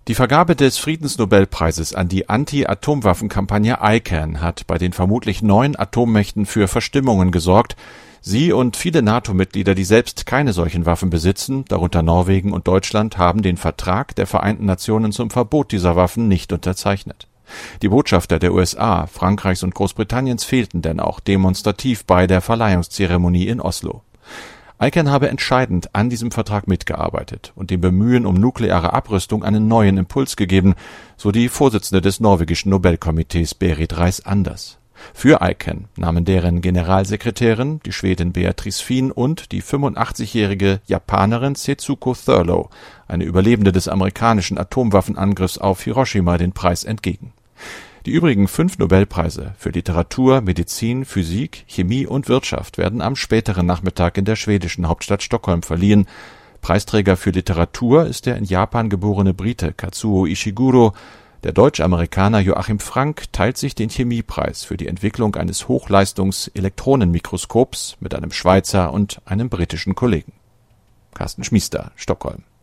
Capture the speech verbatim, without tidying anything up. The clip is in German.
Die Vergabe des Friedensnobelpreises an die Anti-Atomwaffen-Kampagne ICAN hat bei den vermutlich neun Atommächten für Verstimmungen gesorgt. Sie und viele NATO-Mitglieder, die selbst keine solchen Waffen besitzen, darunter Norwegen und Deutschland, haben den Vertrag der Vereinten Nationen zum Verbot dieser Waffen nicht unterzeichnet. Die Botschafter der U S A, Frankreichs und Großbritanniens fehlten denn auch demonstrativ bei der Verleihungszeremonie in Oslo. ICAN habe entscheidend an diesem Vertrag mitgearbeitet und dem Bemühen um nukleare Abrüstung einen neuen Impuls gegeben, so die Vorsitzende des norwegischen Nobelkomitees Berit Reiss-Anders. Für ICAN nahmen deren Generalsekretärin, die Schwedin Beatrice Fien, und die fünfundachtzigjährige Japanerin Setsuko Thurlow, eine Überlebende des amerikanischen Atomwaffenangriffs auf Hiroshima, den Preis entgegen. Die übrigen fünf Nobelpreise für Literatur, Medizin, Physik, Chemie und Wirtschaft werden am späteren Nachmittag in der schwedischen Hauptstadt Stockholm verliehen. Preisträger für Literatur ist der in Japan geborene Brite Kazuo Ishiguro. Der Deutsch-Amerikaner Joachim Frank teilt sich den Chemiepreis für die Entwicklung eines Hochleistungs-Elektronenmikroskops mit einem Schweizer und einem britischen Kollegen. Carsten Schmiester, Stockholm.